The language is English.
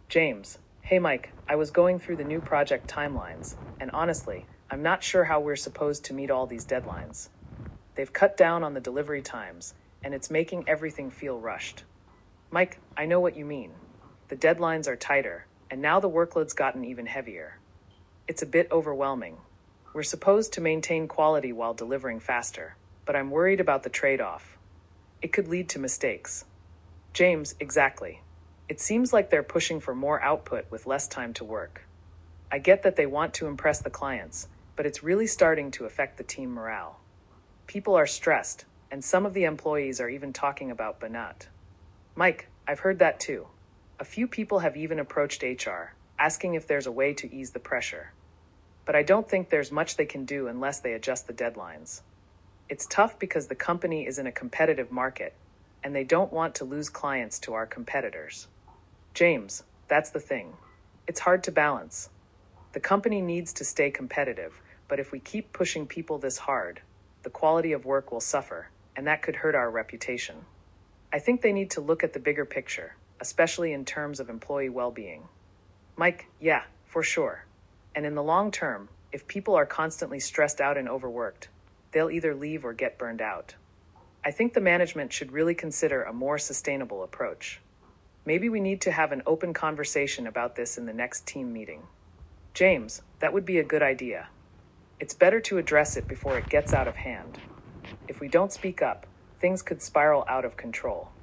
James, hey Mike, I was going through the new project timelines, and honestly, I'm not sure how we're supposed to meet all these deadlines. They've cut down on the delivery times, and it's making everything feel rushed. Mike, I know what you mean. The deadlines are tighter, and now the workload's gotten even heavier. It's a bit overwhelming. We're supposed to maintain quality while delivering faster, but I'm worried about the trade-off. It could lead to mistakes. James, exactly. It seems like they're pushing for more output with less time to work. I get that they want to impress the clients, but it's really starting to affect the team morale. People are stressed, and some of the employees are even talking about burnout. Mike, I've heard that too. A few people have even approached HR, asking if there's a way to ease the pressure. But I don't think there's much they can do unless they adjust the deadlines. It's tough because the company is in a competitive market, and they don't want to lose clients to our competitors. James, that's the thing. It's hard to balance. The company needs to stay competitive, but if we keep pushing people this hard, the quality of work will suffer, and that could hurt our reputation. I think they need to look at the bigger picture, especially in terms of employee well-being. Mike, yeah, for sure. And in the long term, if people are constantly stressed out and overworked, they'll either leave or get burned out. I think the management should really consider a more sustainable approach. Maybe we need to have an open conversation about this in the next team meeting. James, that would be a good idea. It's better to address it before it gets out of hand. If we don't speak up, things could spiral out of control.